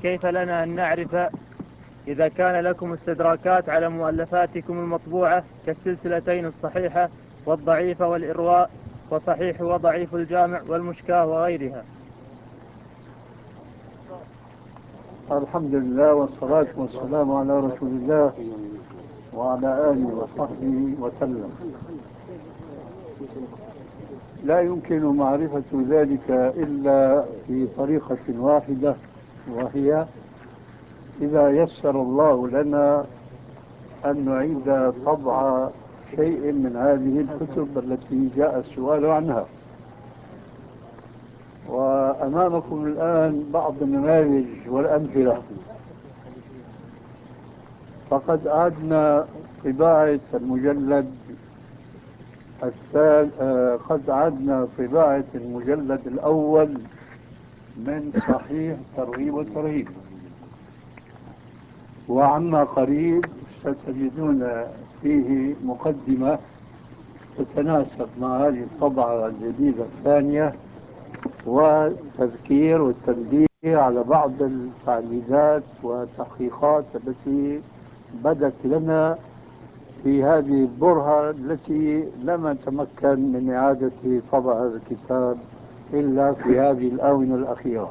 فكيف لنا أن نعرف إذا كان لكم استدراكات على مؤلفاتكم المطبوعة كالسلسلتين الصحيحة والضعيفة والإرواء وصحيح وضعيف الجامع والمشكاة وغيرها؟ الحمد لله والصلاة والسلام على رسول الله وعلى آله وصحبه وسلم. لا يمكن معرفة ذلك إلا في طريقة واحدة، وهي إذا يسر الله لنا أن نعيد طبع شيء من هذه الكتب التي جاء السؤال عنها. وأمامكم الآن بعض النماذج والأمثلة. فقد أعدنا طباعة المجلد قد أعدنا طباعة المجلد الأول من صحيح ترغيب وترهيب، وعما قريب ستجدون فيه مقدمة تتناسب مع هذه الطبعة الجديدة الثانية، وتذكير والتنبيه على بعض التعديلات والتحقيقات التي بدت لنا في هذه البرهة التي لم نتمكن من إعادة طبع هذا الكتاب إلا في هذه الآونة الأخيرة.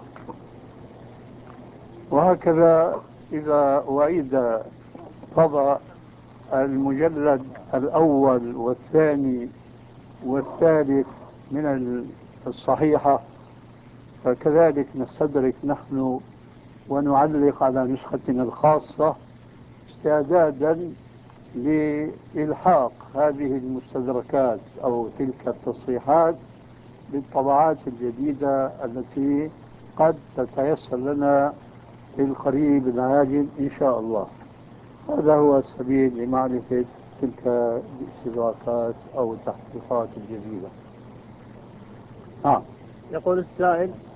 وهكذا إذا أعيد طبع المجلد الأول والثاني والثالث من الصحيحة، فكذلك نستدرك نحن ونعلق على نسختنا الخاصة استعدادا لإلحاق هذه المستدركات أو تلك التصحيحات بالطبعات الجديدة التي قد تتيسر لنا في القريب العاجل إن شاء الله. هذا هو السبيل لمعرفة تلك الاستدراكات أو التحقيقات الجديدة. يقول السائل: